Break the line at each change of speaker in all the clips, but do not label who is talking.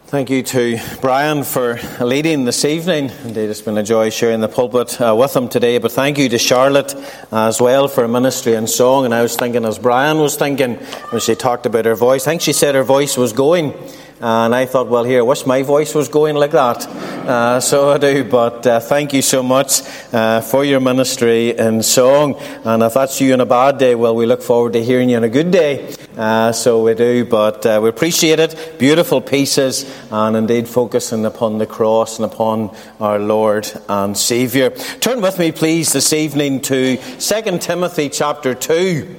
Thank you to Brian for leading this evening. Indeed, it's been a joy sharing the pulpit with him today. But thank you to Charlotte as well for ministry and song. And I was thinking, as Brian was thinking, when she talked about her voice, I think she said her voice was going. And I thought, well, here, I wish my voice was going like that. So I do. But thank you so much for your ministry in song. And if that's you on a bad day, well, we look forward to hearing you on a good day. So we do. But we appreciate it. Beautiful pieces. And indeed focusing upon the cross and upon our Lord and Saviour. Turn with me, please, this evening to 2 Timothy chapter 2.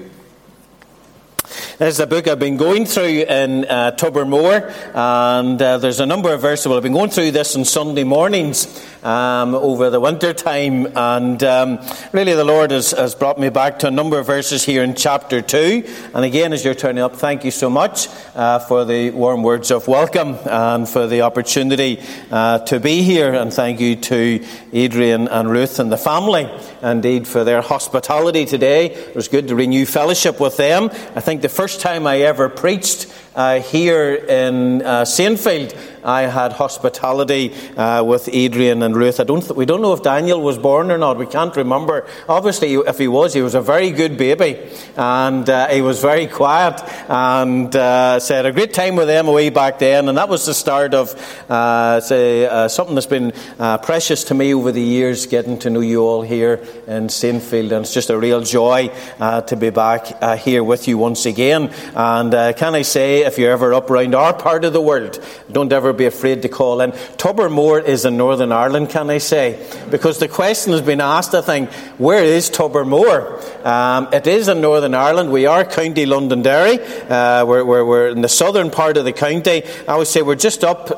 This is a book I've been going through in Tobermore, and there's a number of verses. Well, I've been going through this on Sunday mornings over the winter time, and really the Lord has brought me back to a number of verses here in chapter 2. And again, as you're turning up, thank you so much for the warm words of welcome and for the opportunity to be here. And thank you to Adrian and Ruth and the family, indeed, for their hospitality today. It was good to renew fellowship with them. I think the first time I ever preached here in Saintfield, I had hospitality with Adrian and Ruth. We don't know if Daniel was born or not. We can't remember. Obviously, if he was a very good baby, and he was very quiet, and so I had a great time with them away back then. And that was the start of something that's been precious to me over the years, getting to know you all here in Saintfield. And it's just a real joy to be back here with you once again. And can I say, if you're ever up around our part of the world, don't ever be afraid to call in. Tobermore is in Northern Ireland, can I say? Because the question has been asked, I think, where is Tobermore? It is in Northern Ireland. We are County Londonderry. We're in the southern part of the county. I would say we're just up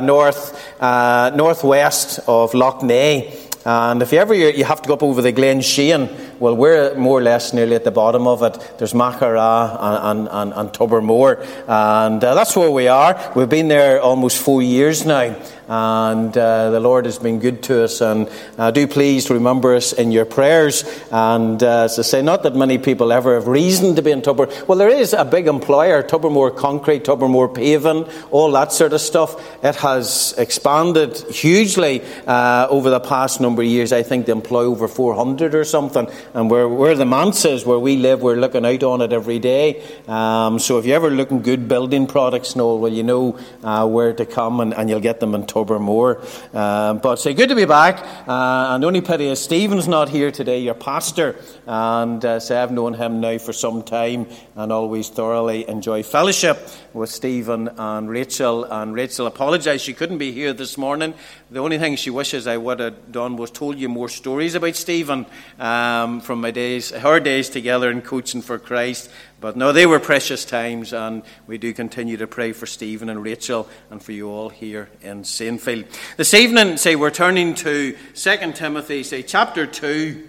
northwest of Lough Neagh. And if you have to go up over the Glen Shane, well, we're more or less nearly at the bottom of it. There's Maghera and Tobermore. And that's where we are. We've been there almost 4 years now. And the Lord has been good to us. And do please remember us in your prayers. And as I say, not that many people ever have reason to be in Tobermore. Well, there is a big employer, Tobermore Concrete, Tobermore Paving, all that sort of stuff. It has expanded hugely over the past number of years. I think they employ over 400 or something. And where the manse is, where we live, we're looking out on it every day. So if you're ever looking good building products, Noel, well, you know where to come, and you'll get them in Tobermore. But say good to be back. And the only pity is Stephen's not here today, your pastor. And so I've known him now for some time and always thoroughly enjoy fellowship with Stephen and Rachel. And Rachel apologised she couldn't be here this morning. The only thing she wishes I would have done was told you more stories about Stephen from her days together in coaching for Christ. But no, they were precious times, and we do continue to pray for Stephen and Rachel and for you all here in Saintfield. This evening, we're turning to 2 Timothy, chapter 2,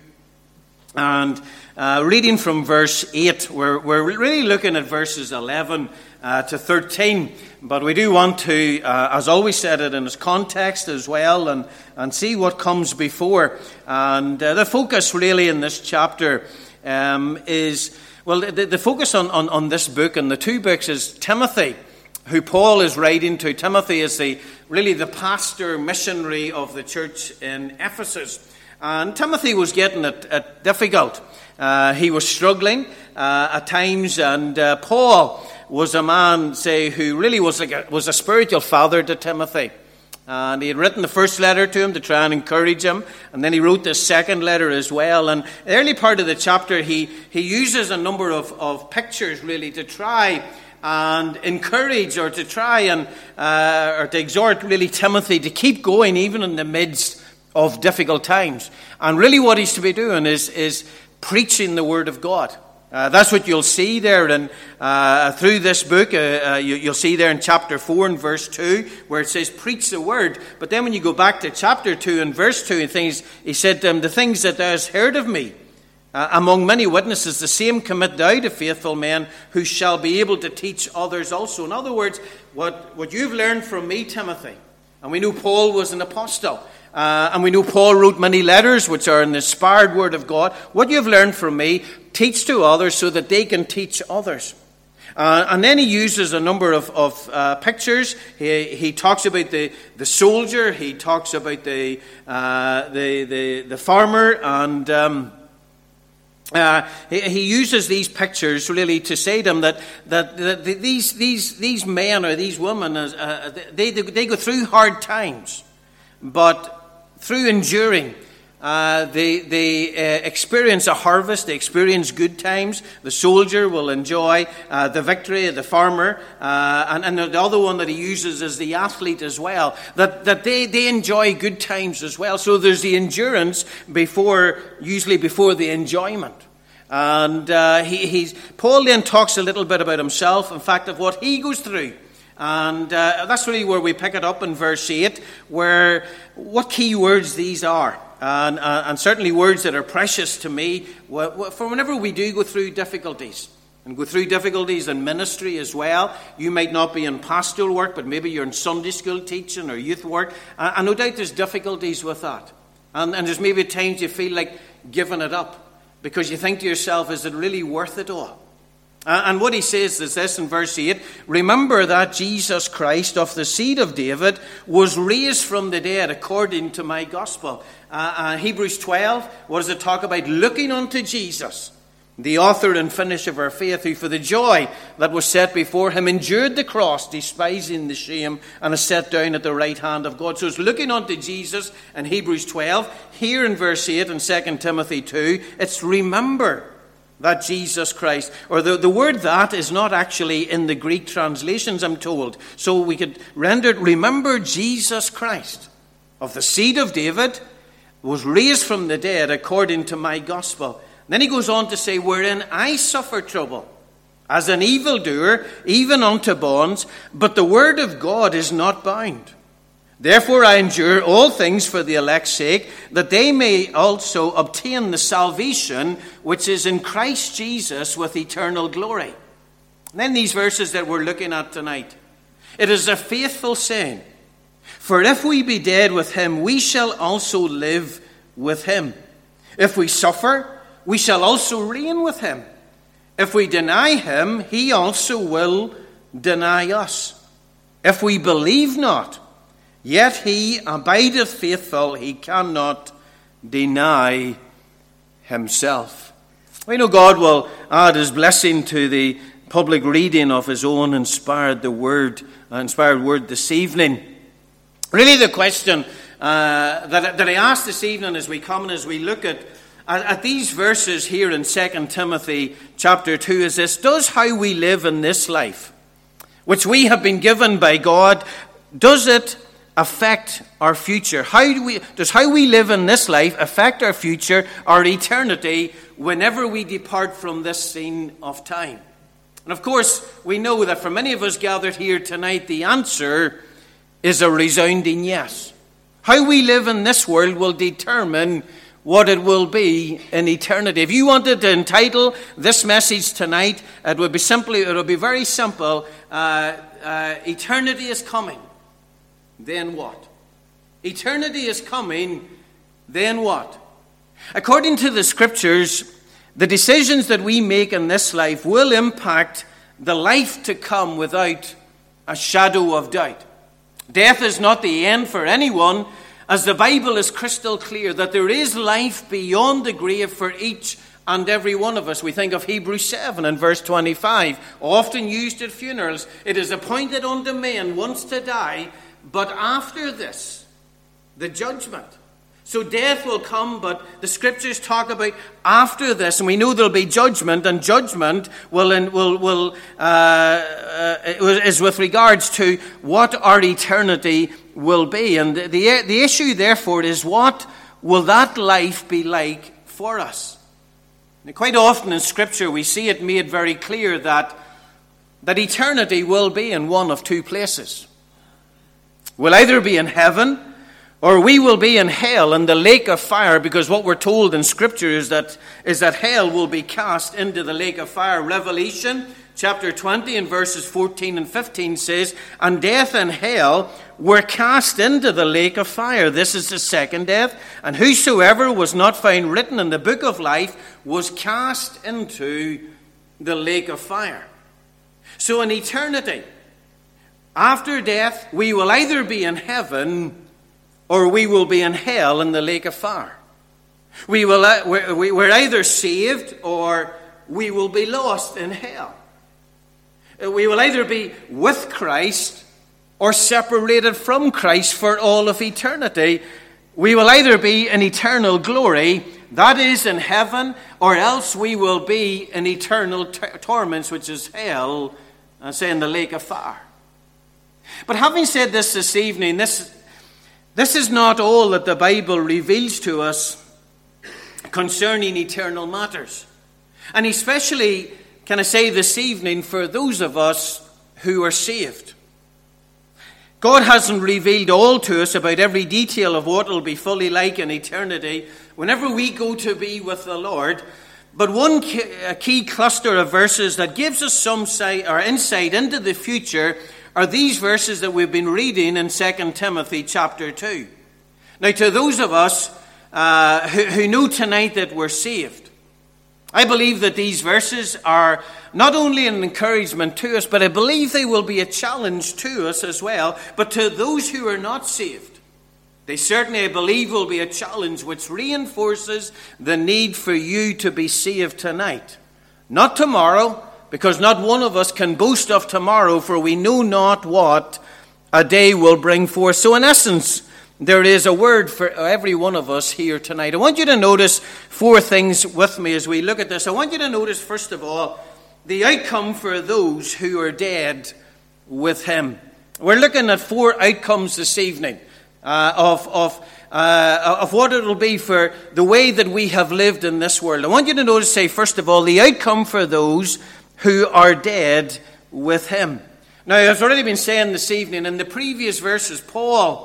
and reading from verse 8. We're really looking at verses 11 to 13, but we do want to, as always, set it in its context as well, and see what comes before. And the focus really in this chapter is... Well, the focus on this book and the two books is Timothy, who Paul is writing to. Timothy is really the pastor missionary of the church in Ephesus. And Timothy was getting it difficult. He was struggling at times, and Paul was a man, who really was a spiritual father to Timothy. And he had written the first letter to him to try and encourage him. And then he wrote the second letter as well. And the early part of the chapter, he uses a number of pictures really to try and encourage, or to try and or to exhort really Timothy to keep going even in the midst of difficult times. And really what he's to be doing is preaching the word of God. That's what you'll see there through this book. You'll see there in chapter 4 and verse 2 where it says, preach the word. But then when you go back to chapter 2 and verse 2, he said, the things that thou hast heard of me, among many witnesses, the same commit thou to faithful men who shall be able to teach others also. In other words, what you've learned from me, Timothy, and we know Paul was an apostle, and we know Paul wrote many letters which are in the inspired word of God. What you've learned from me, teach to others so that they can teach others. And then he uses a number of pictures. He talks about the soldier. He talks about the farmer, and he uses these pictures really to say to them that these men or these women they go through hard times, but through enduring. They experience a harvest. They experience good times. The soldier will enjoy the victory of the farmer, and the other one that he uses is the athlete as well. That they enjoy good times as well. So there's the endurance usually before the enjoyment. And Paul then talks a little bit about himself, in fact, of what he goes through. And that's really where we pick it up in verse 8, where what key words these are. And certainly words that are precious to me for whenever we do go through difficulties. And go through difficulties in ministry as well. You might not be in pastoral work, but maybe you're in Sunday school teaching or youth work. And no doubt there's difficulties with that. And there's maybe times you feel like giving it up, because you think to yourself, is it really worth it all? And what he says is this in verse 8, remember that Jesus Christ of the seed of David was raised from the dead according to my gospel. Hebrews 12, what does it talk about? Looking unto Jesus, the author and finisher of our faith, who for the joy that was set before him endured the cross, despising the shame, and is set down at the right hand of God. So it's looking unto Jesus in Hebrews 12. Here in verse 8 in 2 Timothy 2, it's remember that Jesus Christ, or the word that is not actually in the Greek translations, I'm told. So we could render it, remember Jesus Christ, of the seed of David, was raised from the dead according to my gospel. And then he goes on to say, wherein I suffer trouble, as an evildoer, even unto bonds, but the word of God is not bound. Therefore I endure all things for the elect's sake, that they may also obtain the salvation which is in Christ Jesus with eternal glory. And then these verses that we're looking at tonight. It is a faithful saying, for if we be dead with him, we shall also live with him. If we suffer, we shall also reign with him. If we deny him, he also will deny us. If we believe not, yet he abideth faithful, he cannot deny himself. We know God will add his blessing to the public reading of his own inspired word this evening. Really the question that I ask this evening as we come and as we look at these verses here in 2 Timothy chapter 2 is this: does how we live in this life, which we have been given by God, does it affect our future? Does how we live in this life affect our future, our eternity, whenever we depart from this scene of time? And of course, we know that for many of us gathered here tonight, the answer is a resounding yes. How we live in this world will determine what it will be in eternity. If you wanted to entitle this message tonight, it would be very simple. Eternity is coming. Then what? Eternity is coming, then what? According to the scriptures, the decisions that we make in this life will impact the life to come without a shadow of doubt. Death is not the end for anyone, as the Bible is crystal clear that there is life beyond the grave for each and every one of us. We think of Hebrews 7 and verse 25, often used at funerals. It is appointed unto man once to die, but after this, the judgment. So death will come, but the scriptures talk about after this, and we know there'll be judgment, and judgment is with regards to what our eternity will be. And the issue, therefore, is what will that life be like for us? Now, quite often in Scripture, we see it made very clear that eternity will be in one of two places. We'll either be in heaven, or we will be in hell, in the lake of fire, because what we're told in Scripture is that hell will be cast into the lake of fire. Revelation chapter 20 and verses 14 and 15 says, and death and hell were cast into the lake of fire. This is the second death. And whosoever was not found written in the book of life was cast into the lake of fire.
So in eternity, after death, we will either be in heaven or we will be in hell in the lake of fire. We're either saved or we will be lost in hell. We will either be with Christ or separated from Christ for all of eternity. We will either be in eternal glory, that is in heaven, or else we will be in eternal torments, which is hell, say in the lake of fire. But having said this evening, this is not all that the Bible reveals to us concerning eternal matters. And especially, can I say this evening, for those of us who are saved. God hasn't revealed all to us about every detail of what it will be fully like in eternity whenever we go to be with the Lord. But one key cluster of verses that gives us some insight into the future are these verses that we've been reading in 2 Timothy chapter 2. Now, to those of us who know tonight that we're saved, I believe that these verses are not only an encouragement to us, but I believe they will be a challenge to us as well. But to those who are not saved, they certainly, I believe, will be a challenge which reinforces the need for you to be saved tonight. Not tomorrow, because not one of us can boast of tomorrow, for we know not what a day will bring forth. So in essence, there is a word for every one of us here tonight. I want you to notice 4 things with me as we look at this. I want you to notice, first of all, the outcome for those who are dead with him. We're looking at 4 outcomes this evening of what it will be for the way that we have lived in this world. I want you to notice, first of all, the outcome for those who are dead with him. Now, I've already been saying this evening, in the previous verses, Paul,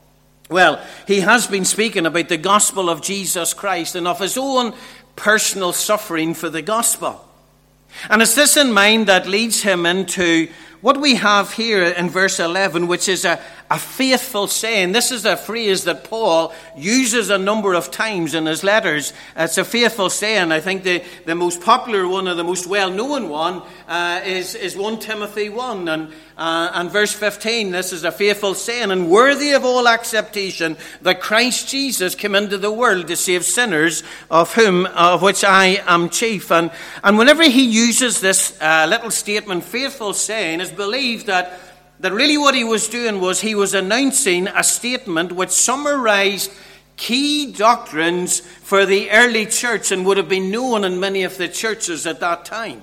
he has been speaking about the gospel of Jesus Christ and of his own personal suffering for the gospel. And it's this in mind that leads him into what we have here in verse 11, which is a faithful saying. This is a phrase that Paul uses a number of times in his letters. It's a faithful saying. I think the most popular one, or the most well-known one, is 1 Timothy 1 and verse 15. This is a faithful saying, and worthy of all acceptation, that Christ Jesus came into the world to save sinners, of which I am chief. And whenever he uses this little statement, faithful saying, it's believed that really what he was doing was he was announcing a statement which summarized key doctrines for the early church and would have been known in many of the churches at that time.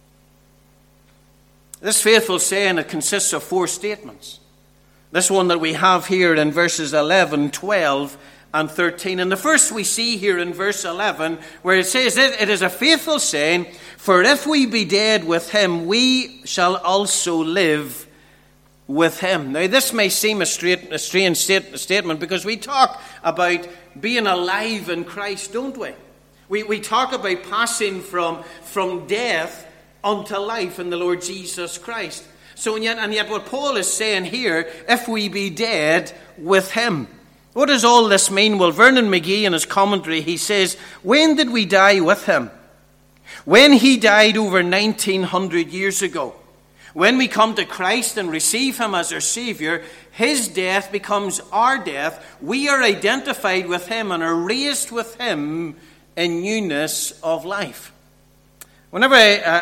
This faithful saying, it consists of 4 statements. This one that we have here in verses 11, 12, and 13. And the first we see here in verse 11, where it says, it is a faithful saying, for if we be dead with him, we shall also live with him. Now, this may seem a strange statement, because we talk about being alive in Christ, don't we? We talk about passing from death unto life in the Lord Jesus Christ. So, and yet what Paul is saying here, if we be dead with him. What does all this mean? Well, Vernon McGee, in his commentary, he says, when did we die with him? When he died over 1900 years ago. When we come to Christ and receive him as our Savior, his death becomes our death. We are identified with him and are raised with him in newness of life. Whenever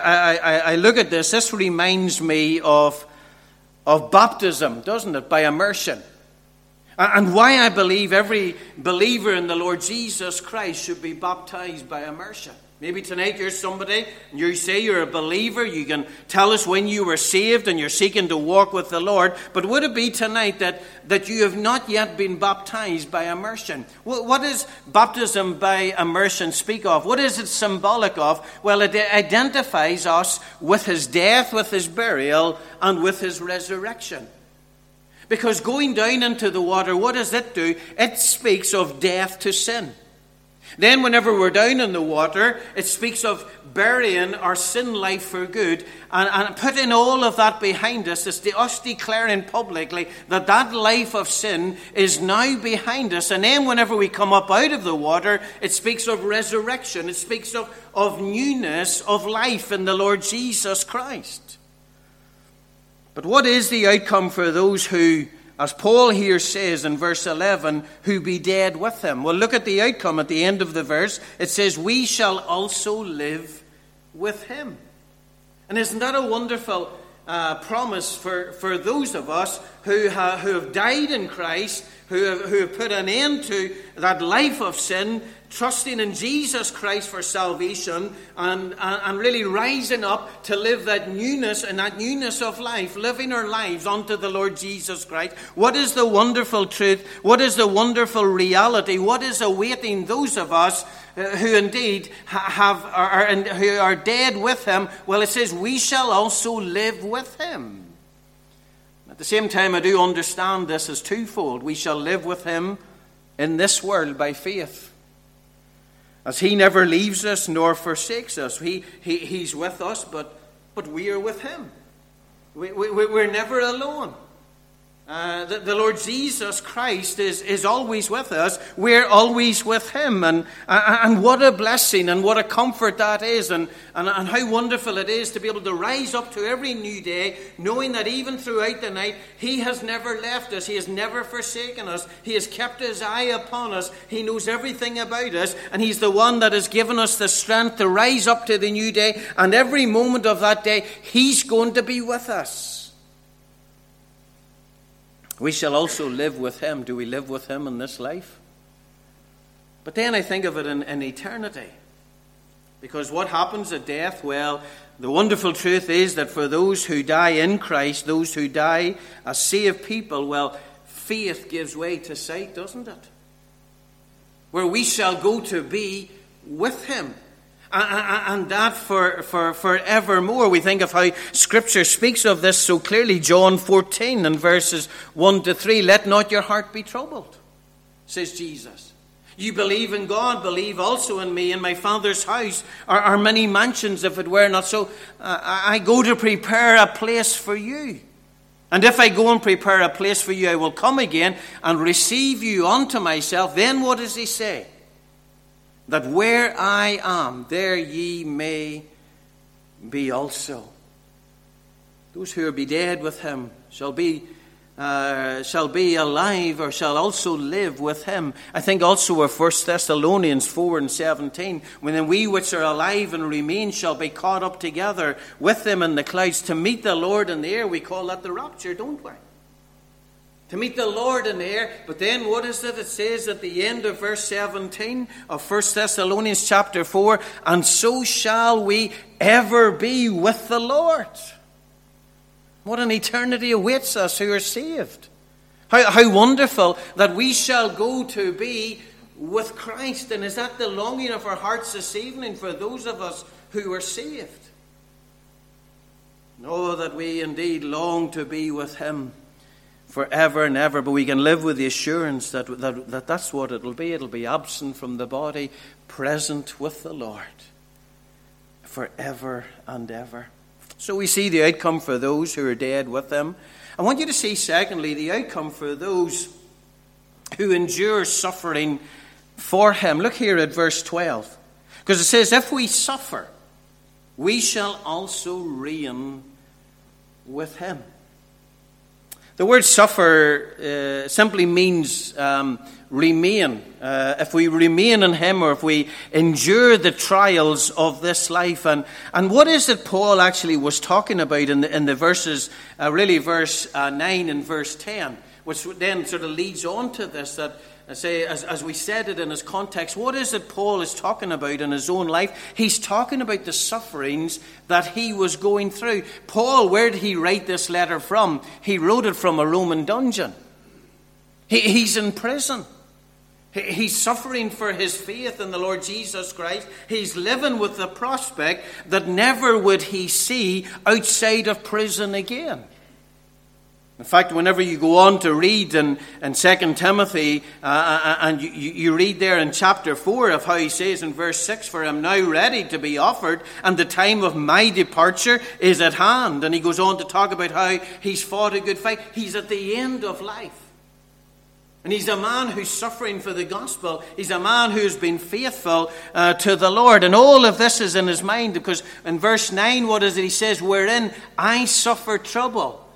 I look at this reminds me of baptism, doesn't it? By immersion. And why I believe every believer in the Lord Jesus Christ should be baptized by immersion. Maybe tonight you're somebody, and you say you're a believer. You can tell us when you were saved and you're seeking to walk with the Lord. But would it be tonight that you have not yet been baptized by immersion? What does baptism by immersion speak of? What is it symbolic of? Well, it identifies us with his death, with his burial, and with his resurrection. Because going down into the water, what does it do? It speaks of death to sin. Then whenever we're down in the water, it speaks of burying our sin life for good and putting all of that behind us. It's us declaring publicly that life of sin is now behind us. And then whenever we come up out of the water, it speaks of resurrection. It speaks of newness of life in the Lord Jesus Christ. But what is the outcome for those who, as Paul here says in verse 11, who be dead with him? Well, look at the outcome at the end of the verse. It says, we shall also live with him. And isn't that a wonderful promise for those of us who have died in Christ, who have put an end to that life of sin, trusting in Jesus Christ for salvation, and really rising up to live that newness and that newness of life, living our lives unto the Lord Jesus Christ. What is the wonderful truth? What is the wonderful reality? What is awaiting those of us who indeed who are dead with him? Well, it says, we shall also live with him. At the same time, I do understand this as twofold. We shall live with him in this world by faith, as he never leaves us nor forsakes us. He's with us, but we are with him. We're never alone. The Lord Jesus Christ is always with us. We're always with him. And what a blessing and what a comfort that is. And how wonderful it is to be able to rise up to every new day, knowing that even throughout the night, he has never left us. He has never forsaken us. He has kept his eye upon us. He knows everything about us. And he's the one that has given us the strength to rise up to the new day. And every moment of that day, he's going to be with us. We shall also live with him. Do we live with him in this life? But then I think of it in eternity. Because what happens at death? Well, the wonderful truth is that for those who die in Christ, those who die as saved people, well, faith gives way to sight, doesn't it? Where we shall go to be with him. And that for forevermore. We think of how Scripture speaks of this so clearly. John 14 and verses 1 to 3. Let not your heart be troubled, says Jesus. You believe in God, believe also in me. In my Father's house are many mansions, if it were not so. I go to prepare a place for you. And if I go and prepare a place for you, I will come again and receive you unto myself. Then what does he say? That where I am, there ye may be also. Those who will be dead with him shall be alive, or shall also live with him. I think also of 1 Thessalonians 4 and 17, when then we which are alive and remain shall be caught up together with them in the clouds to meet the Lord in the air. We call that the rapture, don't we? To meet the Lord in the air. But then what is it says at the end of verse 17 of 1 Thessalonians chapter 4? And so shall we ever be with the Lord. What an eternity awaits us who are saved. How wonderful that we shall go to be with Christ. And is that the longing of our hearts this evening for those of us who are saved? Know that we indeed long to be with him forever and ever, but we can live with the assurance that that's what it'll be. It'll be absent from the body, present with the Lord forever and ever. So we see the outcome for those who are dead with him. I want you to see, secondly, the outcome for those who endure suffering for him. Look here at verse 12. Because it says, if we suffer, we shall also reign with him. The word suffer simply means remain. If we remain in him, or if we endure the trials of this life. And what is it Paul actually was talking about in the verses, really verse 9 and verse 10, which then sort of leads on to this, that as we said it in his context, what is it Paul is talking about in his own life? He's talking about the sufferings that he was going through. Paul, where did he write this letter from? He wrote it from a Roman dungeon. He's in prison. He's suffering for his faith in the Lord Jesus Christ. He's living with the prospect that never would he see outside of prison again. In fact, whenever you go on to read in 2 Timothy, and you read there in chapter 4 of how he says in verse 6, for I am now ready to be offered, and the time of my departure is at hand. And he goes on to talk about how he's fought a good fight. He's at the end of life. And he's a man who's suffering for the gospel. He's a man who's been faithful to the Lord. And all of this is in his mind, because in verse 9, what is it? He says, wherein I suffer trouble.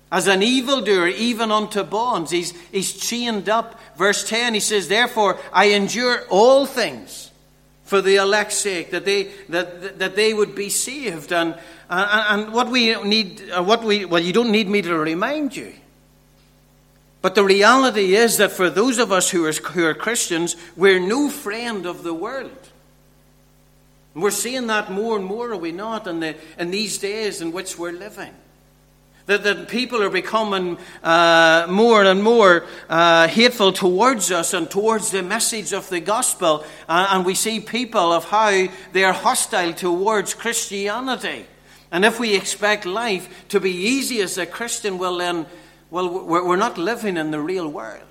as an evildoer, even unto bonds. He's chained up. Verse 10, he says, therefore I endure all things for the elect's sake, that they would be saved. And what we need, well, you don't need me to remind you. But the reality is that for those of us who are Christians, we're no friend of the world. And we're seeing that more and more, are we not, in these days in which we're living? That people are becoming more and more hateful towards us and towards the message of the gospel. And we see people of how they are hostile towards Christianity. And if we expect life to be easy as a Christian, well, we're not living in the real world.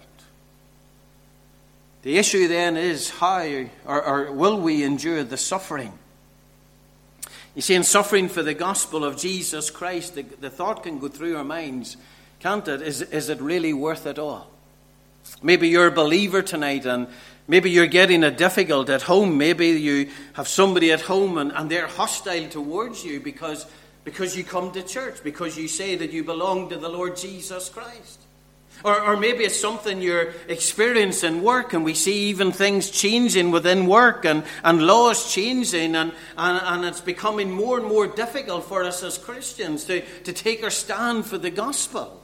The issue then is how or will we endure the suffering? You see, in suffering for the gospel of Jesus Christ, the thought can go through our minds, can't it? Is it really worth it all? Maybe you're a believer tonight and maybe you're getting it difficult at home. Maybe you have somebody at home and they're hostile towards you because you come to church, because you say that you belong to the Lord Jesus Christ. Or maybe it's something you're experiencing work, and we see even things changing within work and laws changing, and it's becoming more and more difficult for us as Christians to take our stand for the gospel.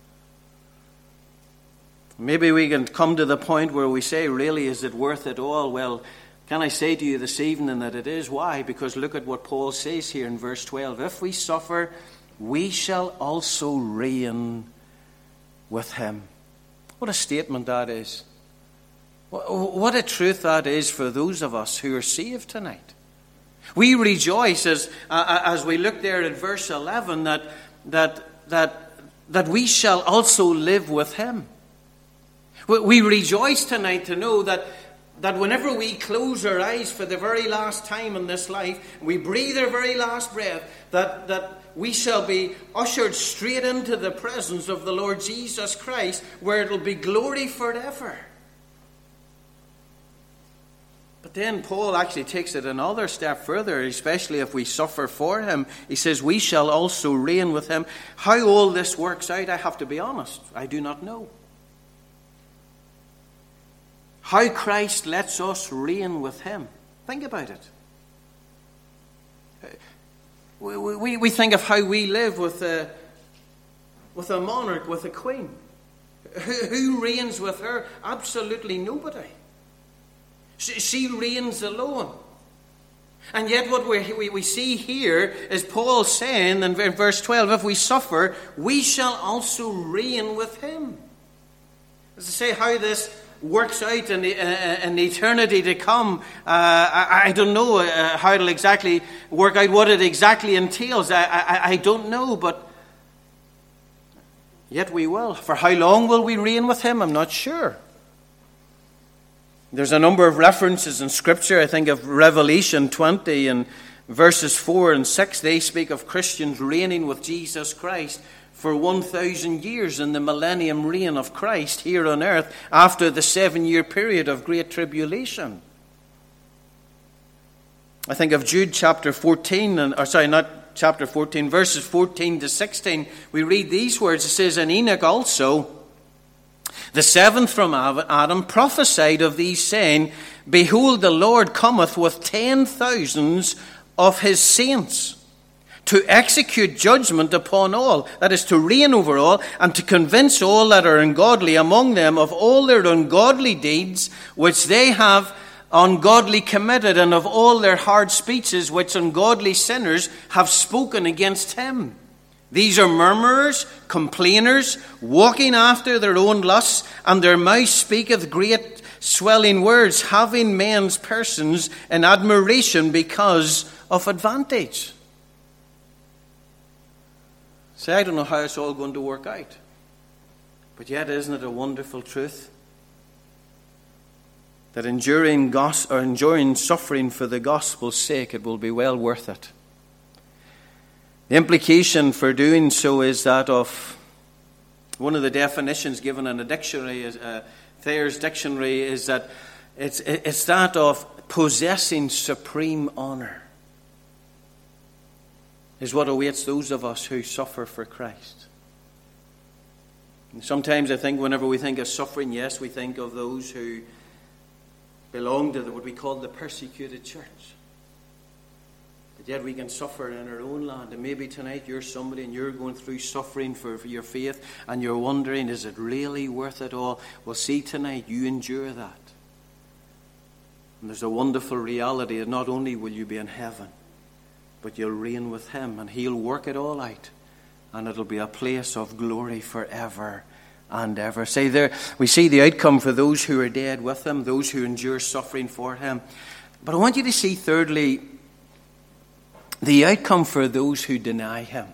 Maybe we can come to the point where we say, really, is it worth it all? Well, can I say to you this evening that it is? Why? Because look at what Paul says here in verse 12. If we suffer, we shall also reign with him. What a statement that is. What a truth that is for those of us who are saved tonight. We rejoice as we look there at verse 11 that we shall also live with him. We rejoice tonight to know that whenever we close our eyes for the very last time in this life, we breathe our very last breath, that we shall be ushered straight into the presence of the Lord Jesus Christ, where it will be glory forever. But then Paul actually takes it another step further, especially if we suffer for him. He says, we shall also reign with him. How all this works out, I have to be honest, I do not know. How Christ lets us reign with him. Think about it. We think of how we live with a monarch, with a queen. Who reigns with her? Absolutely nobody. She reigns alone. And yet what we see here is Paul saying in verse 12, if we suffer, we shall also reign with him. As I say, how this works out in eternity to come, I don't know how it'll exactly work out, what it exactly entails. I don't know, but yet we will. For how long will we reign with him? I'm not sure. There's a number of references in Scripture. I think of Revelation 20 and verses 4 and 6. They speak of Christians reigning with Jesus Christ for 1,000 years in the millennium reign of Christ here on earth after the 7-year period of great tribulation. I think of Jude chapter 14, chapter 14, verses 14 to 16. We read these words. It says, and Enoch also, the seventh from Adam, prophesied of these, saying, behold, the Lord cometh with 10,000s of his saints, to execute judgment upon all, that is, to reign over all, and to convince all that are ungodly among them of all their ungodly deeds which they have ungodly committed, and of all their hard speeches which ungodly sinners have spoken against him. These are murmurers, complainers, walking after their own lusts, and their mouth speaketh great swelling words, having men's persons in admiration because of advantage. Say, I don't know how it's all going to work out. But yet, isn't it a wonderful truth? That enduring suffering for the gospel's sake, it will be well worth it. The implication for doing so is that of one of the definitions given in a dictionary, Thayer's dictionary, is that it's that of possessing supreme honor. Is what awaits those of us who suffer for Christ. Sometimes I think whenever we think of suffering, yes, we think of those who belong to what we call the persecuted church. But yet we can suffer in our own land. And maybe tonight you're somebody and you're going through suffering for your faith, and you're wondering, is it really worth it all? Well, see, tonight you endure that. And there's a wonderful reality that not only will you be in heaven, but you'll reign with him, and he'll work it all out. And it'll be a place of glory forever and ever. See, there we see the outcome for those who are dead with him, those who endure suffering for him. But I want you to see, thirdly, the outcome for those who deny him.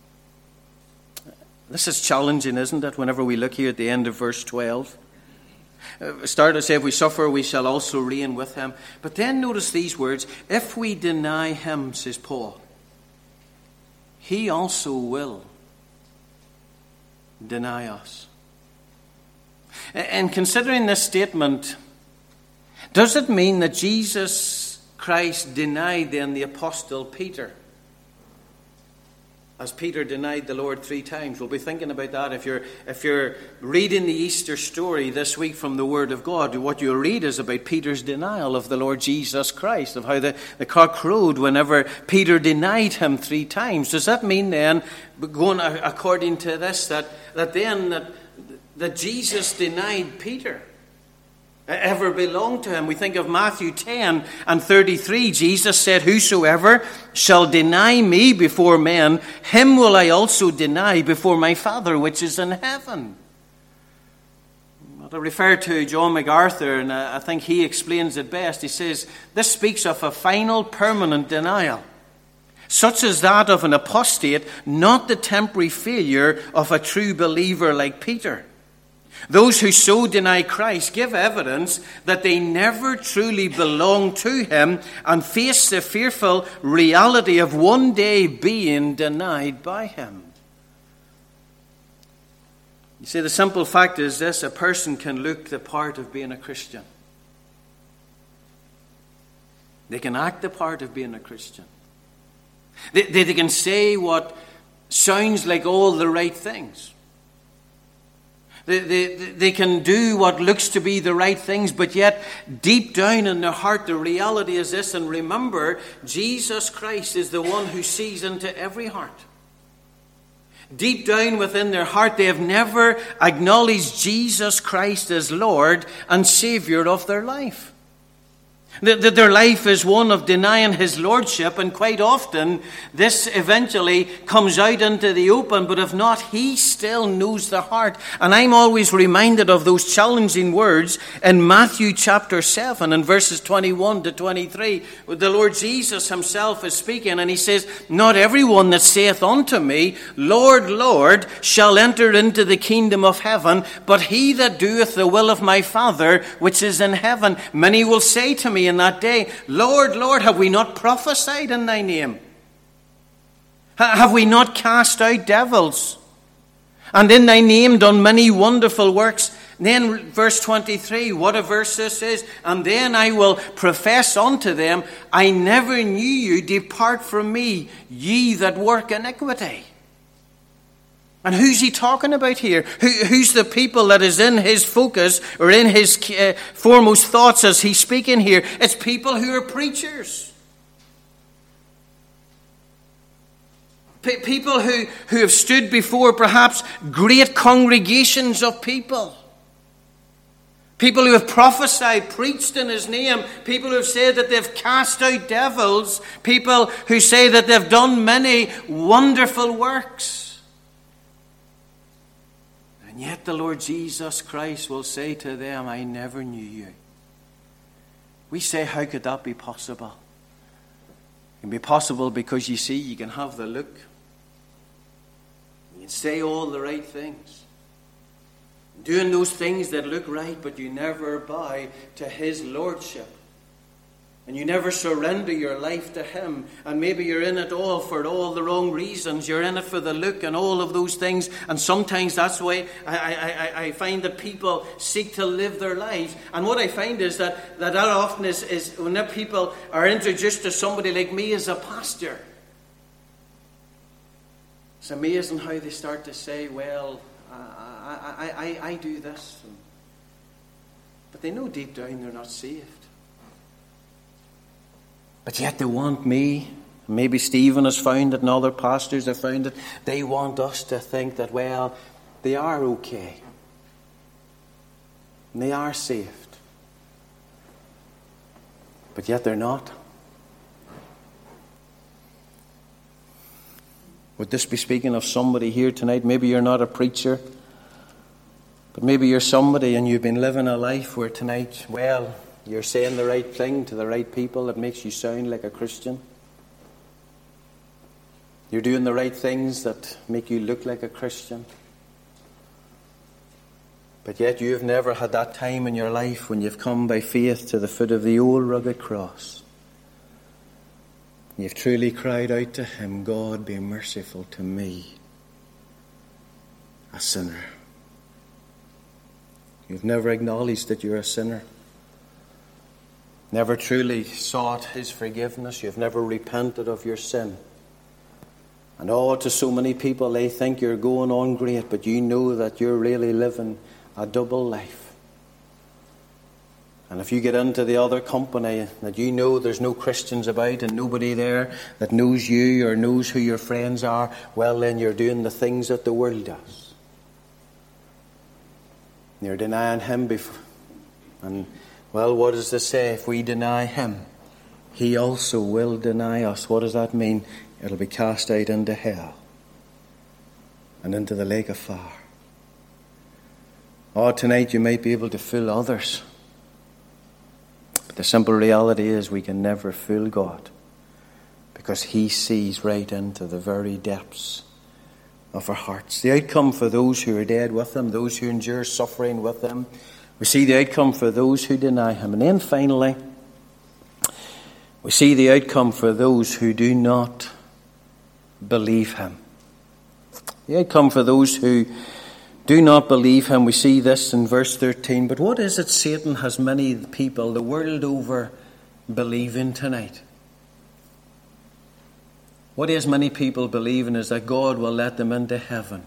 This is challenging, isn't it, whenever we look here at the end of verse 12. Start to say, if we suffer, we shall also reign with him. But then notice these words, if we deny him, says Paul, he also will deny us. And considering this statement, does it mean that Jesus Christ denied then the apostle Peter, as Peter denied the Lord 3 times? We'll be thinking about that. If you're reading the Easter story this week from the Word of God, what you'll read is about Peter's denial of the Lord Jesus Christ, of how the cock crowed whenever Peter denied him 3 times. Does that mean then, going according to this, that Jesus denied Peter ever belonged to him? We think of Matthew 10 and 33. Jesus said, whosoever shall deny me before men, him will I also deny before my Father which is in heaven. I refer to John MacArthur, and I think he explains it best. He says, this speaks of a final permanent denial, such as that of an apostate, not the temporary failure of a true believer like Peter. Those who so deny Christ give evidence that they never truly belong to him and face the fearful reality of one day being denied by him. You see, the simple fact is this: a person can look the part of being a Christian. They can act the part of being a Christian. They can say what sounds like all the right things. They can do what looks to be the right things, but yet deep down in their heart the reality is this. And remember, Jesus Christ is the one who sees into every heart. Deep down within their heart, they have never acknowledged Jesus Christ as Lord and Savior of their life. That their life is one of denying his lordship, and quite often this eventually comes out into the open, but if not, he still knows the heart. And I'm always reminded of those challenging words in Matthew chapter 7 and verses 21 to 23, where the Lord Jesus himself is speaking, and he says, not everyone that saith unto me, Lord, Lord, shall enter into the kingdom of heaven, but he that doeth the will of my Father which is in heaven. Many will say to me in that day, Lord, Lord, have we not prophesied in thy name? Have we not cast out devils? And in thy name done many wonderful works? And then verse 23, what a verse this is. And then I will profess unto them, I never knew you, depart from me, ye that work iniquity. And who's he talking about here? Who's the people that is in his focus or in his foremost thoughts as he's speaking here? It's people who are preachers. People who have stood before perhaps great congregations of people. People who have prophesied, preached in his name. People who have said that they've cast out devils. People who say that they've done many wonderful works. And yet the Lord Jesus Christ will say to them, I never knew you. We say, how could that be possible? It can be possible because you see, you can have the look. You can say all the right things. Doing those things that look right, but you never bow to his lordship. And you never surrender your life to him. And maybe you're in it all for all the wrong reasons. You're in it for the look and all of those things. And sometimes that's the way I find that people seek to live their lives. And what I find is that often is when people are introduced to somebody like me as a pastor, it's amazing how they start to say, well, I do this. But they know deep down they're not saved. But yet they want me. Maybe Stephen has found it and other pastors have found it. They want us to think that, well, they are okay. And they are saved. But yet they're not. Would this be speaking of somebody here tonight? Maybe you're not a preacher. But maybe you're somebody and you've been living a life where tonight, well, you're saying the right thing to the right people that makes you sound like a Christian. You're doing the right things that make you look like a Christian. But yet you've never had that time in your life when you've come by faith to the foot of the old rugged cross. You've truly cried out to Him, God, be merciful to me, a sinner. You've never acknowledged that you're a sinner. Never truly sought His forgiveness. You've never repented of your sin. And to so many people, they think you're going on great, but you know that you're really living a double life. And if you get into the other company that you know there's no Christians about and nobody there that knows you or knows who your friends are, well, then you're doing the things that the world does. You're denying Him before. And, well, what does this say? If we deny Him, He also will deny us. What does that mean? It'll be cast out into hell and into the lake of fire. Tonight you might be able to fool others. But the simple reality is we can never fool God, because He sees right into the very depths of our hearts. The outcome for those who are dead with Him, those who endure suffering with Him. We see the outcome for those who deny Him. And then finally, we see the outcome for those who do not believe Him. The outcome for those who do not believe Him, we see this in verse 13. But what is it Satan has many people the world over believing tonight? What is many people believing is that God will let them into heaven,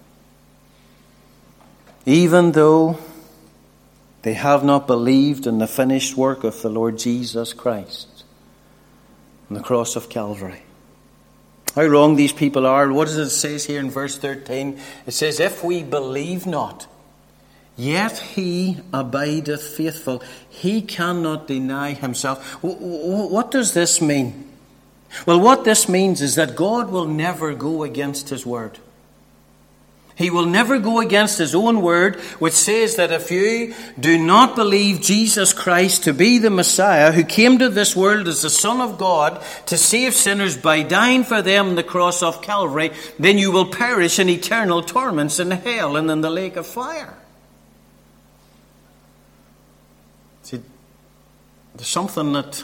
even though they have not believed in the finished work of the Lord Jesus Christ on the cross of Calvary. How wrong these people are. What does it say here in verse 13? It says, if we believe not, yet He abideth faithful. He cannot deny Himself. What does this mean? Well, what this means is that God will never go against His word. He will never go against His own word, which says that if you do not believe Jesus Christ to be the Messiah who came to this world as the Son of God to save sinners by dying for them on the cross of Calvary, then you will perish in eternal torments in hell and in the lake of fire. See, there's something that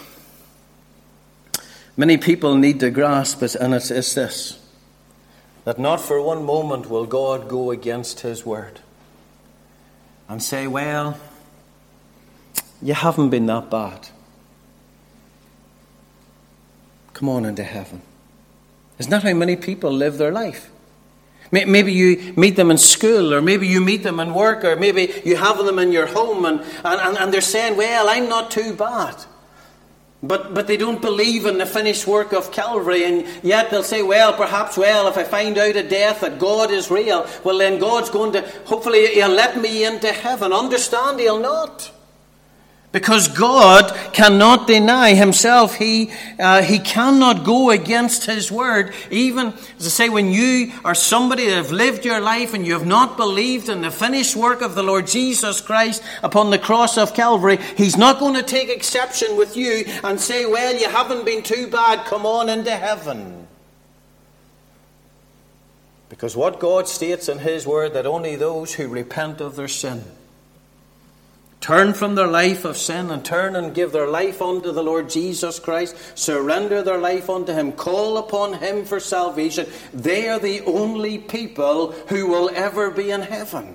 many people need to grasp, and it's this. That not for one moment will God go against His word and say, well, you haven't been that bad. Come on into heaven. Isn't that how many people live their life? Maybe you meet them in school, or maybe you meet them in work, or maybe you have them in your home, and they're saying, well, I'm not too bad. But they don't believe in the finished work of Calvary, and yet they'll say, perhaps, if I find out at death that God is real, well then God's going to, hopefully He'll let me into heaven. Understand, He'll not. Because God cannot deny Himself. He cannot go against His word. Even, as I say, when you are somebody that have lived your life and you have not believed in the finished work of the Lord Jesus Christ upon the cross of Calvary, He's not going to take exception with you and say, you haven't been too bad, come on into heaven. Because what God states in His word, that only those who repent of their sin, turn from their life of sin and turn and give their life unto the Lord Jesus Christ, surrender their life unto Him, call upon Him for salvation, they are the only people who will ever be in heaven.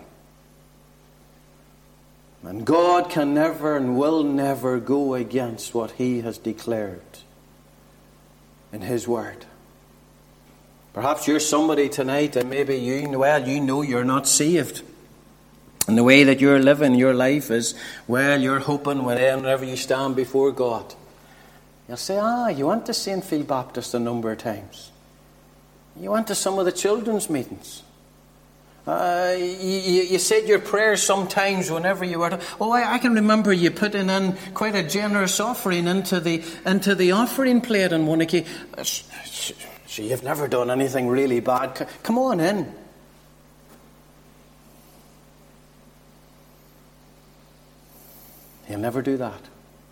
And God can never and will never go against what He has declared in His word. Perhaps you're somebody tonight and maybe you know you're not saved. And the way that you're living your life is, well, you're hoping whenever you stand before God, you'll say, you went to St. Phil Baptist a number of times. You went to some of the children's meetings. You said your prayers sometimes whenever you were. I can remember you putting in quite a generous offering into the offering plate on one occasion. So you've never done anything really bad. Come on in. He'll never do that.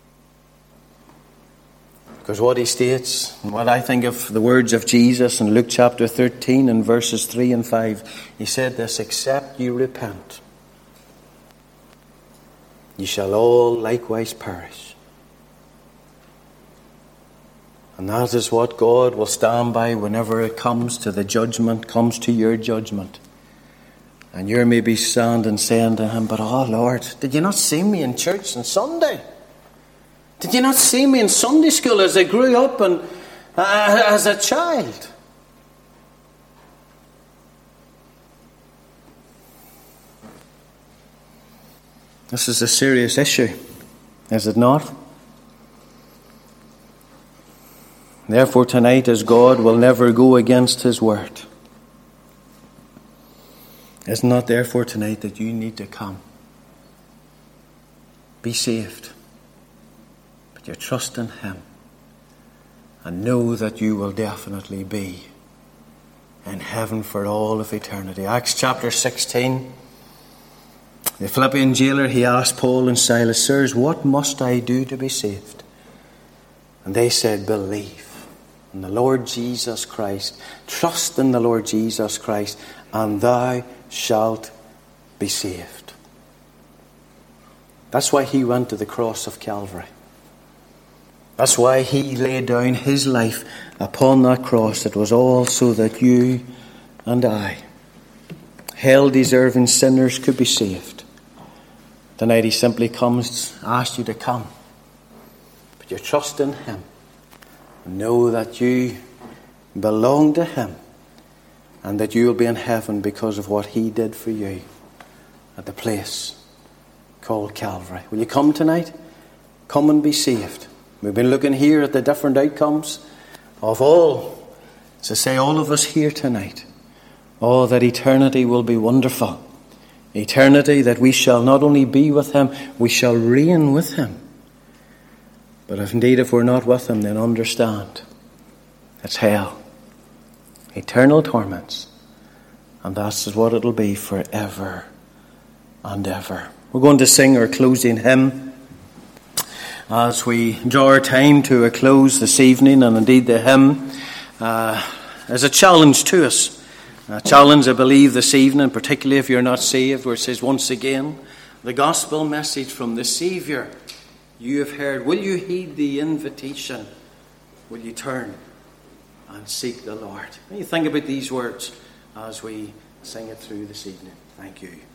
Because what he states, and what I think of the words of Jesus in Luke chapter 13 and verses 3 and 5, he said this: except you repent, ye shall all likewise perish. And that is what God will stand by whenever it comes to the judgment, comes to your judgment. And you're maybe standing saying to him, but Lord, did you not see me in church on Sunday? Did you not see me in Sunday school as I grew up and as a child? This is a serious issue, is it not? Therefore tonight, as God will never go against his word, it's not therefore tonight that you need to come. Be saved. But you trust in him. And know that you will definitely be in heaven for all of eternity. Acts chapter 16. The Philippian jailer, he asked Paul and Silas, sirs, what must I do to be saved? And they said, believe in the Lord Jesus Christ. Trust in the Lord Jesus Christ, and thou shalt be saved. That's why he went to the cross of Calvary. That's why he laid down his life upon that cross. It was all so that you and I, hell-deserving sinners, could be saved. Tonight he simply comes, asks you to come. But you trust in him. Know that you belong to him. And that you will be in heaven because of what he did for you at the place called Calvary. Will you come tonight? Come and be saved. We've been looking here at the different outcomes of all, to say all of us here tonight. Oh, that eternity will be wonderful. Eternity that we shall not only be with him, we shall reign with him. But if we're not with him, then understand it's hell. Eternal torments. And that's what it'll be forever and ever. We're going to sing our closing hymn as we draw our time to a close this evening. And indeed the hymn is a challenge to us. A challenge, I believe, this evening, particularly if you're not saved, where it says once again, the gospel message from the Saviour you have heard. Will you heed the invitation? Will you turn and seek the Lord? When you think about these words as we sing it through this evening. Thank you.